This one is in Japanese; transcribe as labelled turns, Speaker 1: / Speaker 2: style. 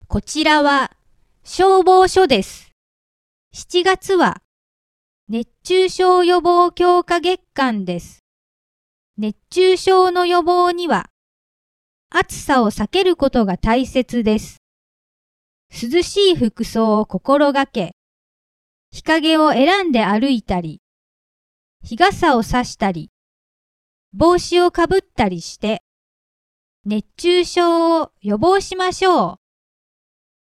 Speaker 1: こちらは消防署です。7月は熱中症予防強化月間です。熱中症の予防には暑さを避けることが大切です。涼しい服装を心がけ、日陰を選んで歩いたり、日傘を差したり、帽子をかぶったりして、熱中症を予防しましょう。